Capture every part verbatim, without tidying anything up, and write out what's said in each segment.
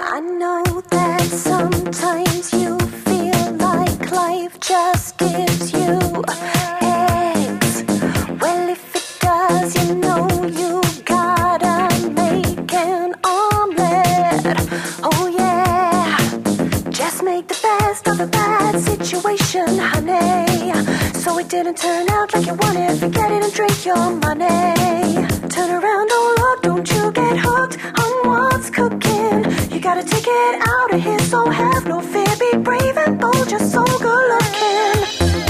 I know that sometimes you feel like life just gives you eggs. Well, if it does, you know you gotta make an omelet. Oh yeah, just make the best of a bad situation, honey. So it didn't turn out like you wanted, forget it and drink your money. Turn around, oh Lord, don't you get hooked on what's cooking. You gotta take it out of here, so have no fear. Be brave and bold, you're so good looking.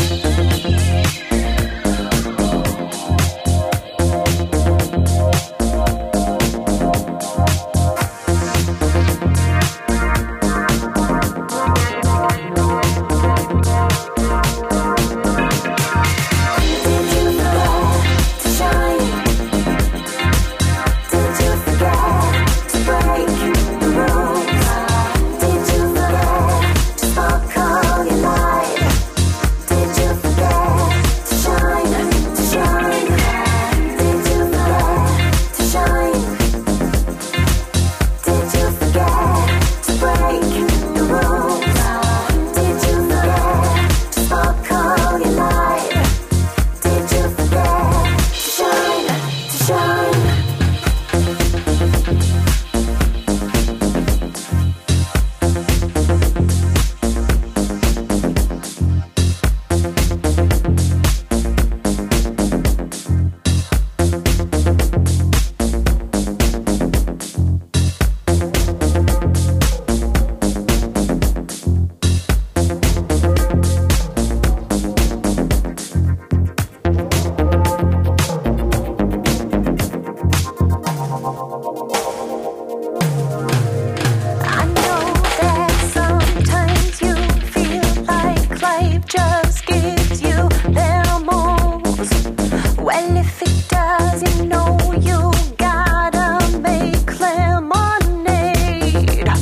Just gives you lemons. Well, if it does, you know you gotta make lemonade.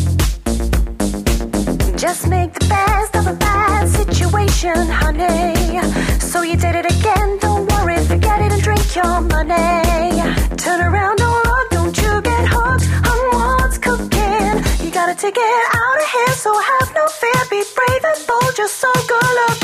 Just make the best of a bad situation, honey. So you did it again, don't worry, forget it and drink your money. Turn around, oh Lord, don't you get hooked on what's cooking. You gotta take it out of here, so have no fear, be brave and bold, you're so good looking.